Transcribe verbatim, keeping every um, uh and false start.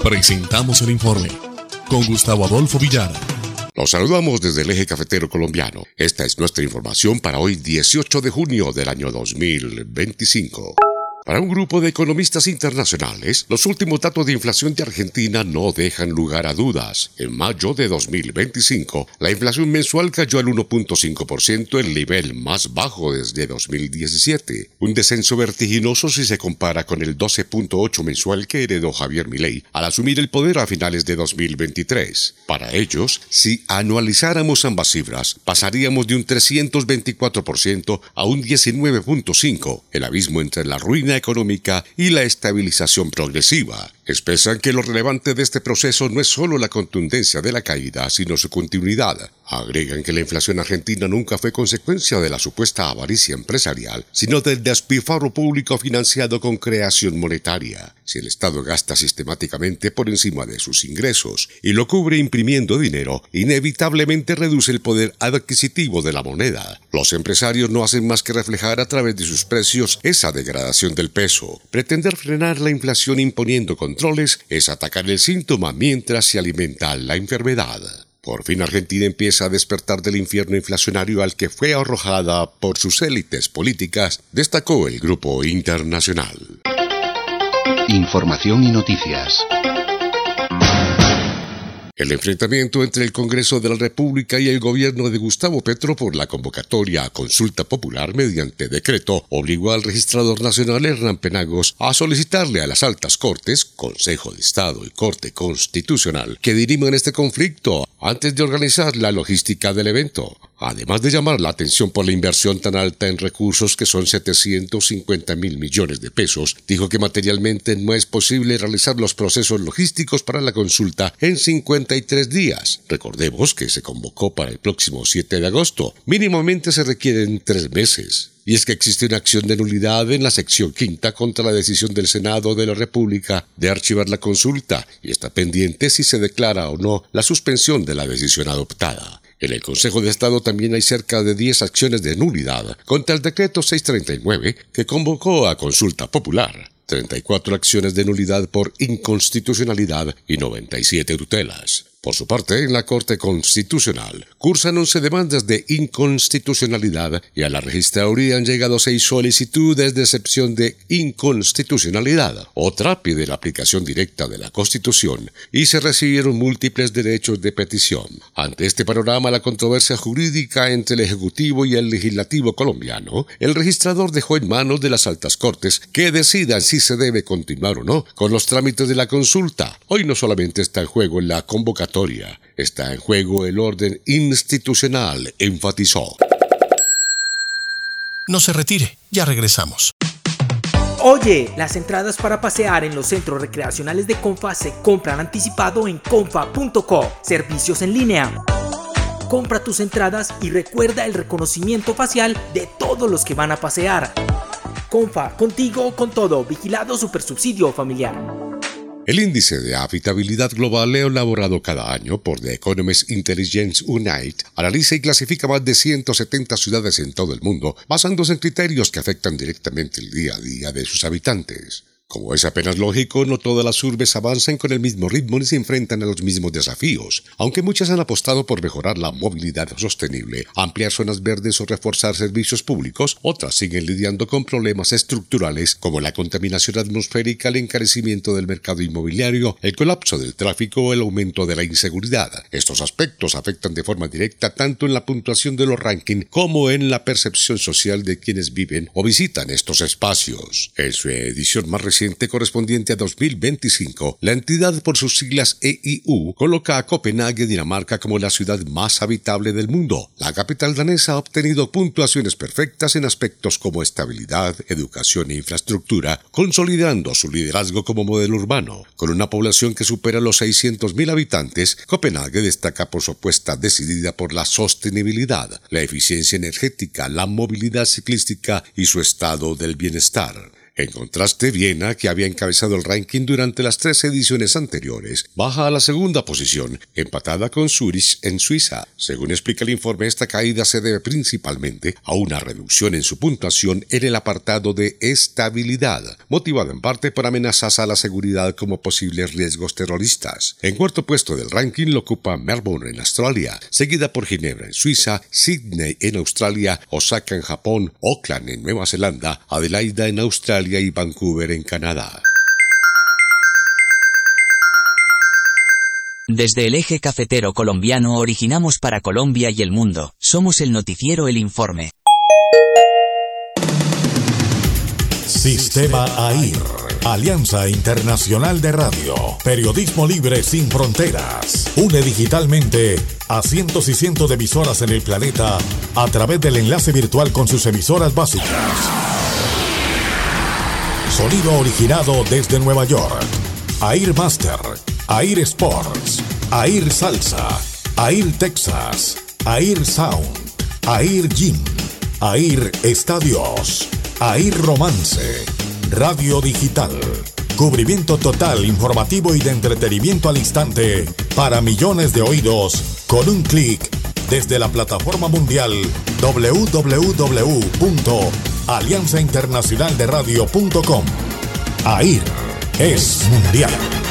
Presentamos el informe con Gustavo Adolfo Villara. Los saludamos desde el eje cafetero colombiano. Esta es nuestra información para hoy, dieciocho de junio del año dos mil veinticinco. Para un grupo de economistas internacionales, los últimos datos de inflación de Argentina no dejan lugar a dudas. En mayo de dos mil veinticinco, la inflación mensual cayó al uno punto cinco por ciento, el nivel más bajo desde dos mil diecisiete. Un descenso vertiginoso si se compara con el doce punto ocho por ciento mensual que heredó Javier Milei al asumir el poder a finales de dos mil veintitrés. Para ellos, si anualizáramos ambas cifras, pasaríamos de un trescientos veinticuatro por ciento a un diecinueve punto cinco por ciento, el abismo entre la ruina económica y la estabilización progresiva. Expresan que lo relevante de este proceso no es solo la contundencia de la caída, sino su continuidad. Agregan que la inflación argentina nunca fue consecuencia de la supuesta avaricia empresarial, sino del despilfarro público financiado con creación monetaria. Si el Estado gasta sistemáticamente por encima de sus ingresos y lo cubre imprimiendo dinero, inevitablemente reduce el poder adquisitivo de la moneda. Los empresarios no hacen más que reflejar a través de sus precios esa degradación del peso. Pretender frenar la inflación imponiendo controles es atacar el síntoma mientras se alimenta la enfermedad. Por fin Argentina empieza a despertar del infierno inflacionario al que fue arrojada por sus élites políticas, destacó el Grupo Internacional. Información y noticias. El enfrentamiento entre el Congreso de la República y el gobierno de Gustavo Petro por la convocatoria a consulta popular mediante decreto obligó al registrador nacional Hernán Penagos a solicitarle a las altas cortes, Consejo de Estado y Corte Constitucional, que diriman este conflicto antes de organizar la logística del evento. Además de llamar la atención por la inversión tan alta en recursos que son setecientos cincuenta mil millones de pesos, dijo que materialmente no es posible realizar los procesos logísticos para la consulta en cincuenta y tres días. Recordemos que se convocó para el próximo siete de agosto. Mínimamente se requieren tres meses. Y es que existe una acción de nulidad en la sección quinta contra la decisión del Senado de la República de archivar la consulta y está pendiente si se declara o no la suspensión de la decisión adoptada. En el Consejo de Estado también hay cerca de diez acciones de nulidad contra el decreto seiscientos treinta y nueve que convocó a consulta popular, treinta y cuatro acciones de nulidad por inconstitucionalidad y noventa y siete tutelas. Por su parte, en la Corte Constitucional cursan once demandas de inconstitucionalidad y a la registraduría han llegado seis solicitudes de excepción de inconstitucionalidad. Otra pide la aplicación directa de la Constitución y se recibieron múltiples derechos de petición. Ante este panorama, la controversia jurídica entre el Ejecutivo y el Legislativo colombiano, el registrador dejó en manos de las altas cortes que decidan si se debe continuar o no con los trámites de la consulta. Hoy no solamente está en juego la convocatoria, está en juego el orden institucional, enfatizó. No se retire, ya regresamos. Oye, las entradas para pasear en los centros recreacionales de Comfa se compran anticipado en comfa punto co. Servicios en línea. Compra tus entradas y recuerda el reconocimiento facial de todos los que van a pasear. Comfa, contigo con todo. Vigilado Supersubsidio Familiar. El índice de habitabilidad global elaborado cada año por The Economist Intelligence Unit analiza y clasifica más de ciento setenta ciudades en todo el mundo, basándose en criterios que afectan directamente el día a día de sus habitantes. Como es apenas lógico, no todas las urbes avanzan con el mismo ritmo ni se enfrentan a los mismos desafíos. Aunque muchas han apostado por mejorar la movilidad sostenible, ampliar zonas verdes o reforzar servicios públicos, otras siguen lidiando con problemas estructurales como la contaminación atmosférica, el encarecimiento del mercado inmobiliario, el colapso del tráfico o el aumento de la inseguridad. Estos aspectos afectan de forma directa tanto en la puntuación de los rankings como en la percepción social de quienes viven o visitan estos espacios. En su edición más reciente correspondiente a dos mil veinticinco, la entidad por sus siglas E I U coloca a Copenhague, Dinamarca, como la ciudad más habitable del mundo. La capital danesa ha obtenido puntuaciones perfectas en aspectos como estabilidad, educación e infraestructura, consolidando su liderazgo como modelo urbano. Con una población que supera los seiscientos mil habitantes, Copenhague destaca por su apuesta decidida por la sostenibilidad, la eficiencia energética, la movilidad ciclística y su estado del bienestar. En contraste, Viena, que había encabezado el ranking durante las tres ediciones anteriores, baja a la segunda posición, empatada con Zurich en Suiza. Según explica el informe, esta caída se debe principalmente a una reducción en su puntuación en el apartado de estabilidad, motivada en parte por amenazas a la seguridad como posibles riesgos terroristas. En cuarto puesto del ranking lo ocupa Melbourne en Australia, seguida por Ginebra en Suiza, Sydney en Australia, Osaka en Japón, Auckland en Nueva Zelanda, Adelaida en Australia y Vancouver en Canadá. Desde el eje cafetero colombiano originamos para Colombia y el mundo. Somos el noticiero El Informe. Sistema AIR, Alianza Internacional de Radio. Periodismo libre sin fronteras. Une digitalmente a cientos y cientos de emisoras en el planeta a través del enlace virtual con sus emisoras básicas. Sonido originado desde Nueva York. AIR Master, AIR Sports, AIR Salsa, AIR Texas, AIR Sound, AIR Gym, AIR Estadios, AIR Romance, Radio Digital. Cubrimiento total, informativo y de entretenimiento al instante para millones de oídos con un clic desde la plataforma mundial doble u doble u doble u punto alianza internacional de radio punto com. AIR es mundial.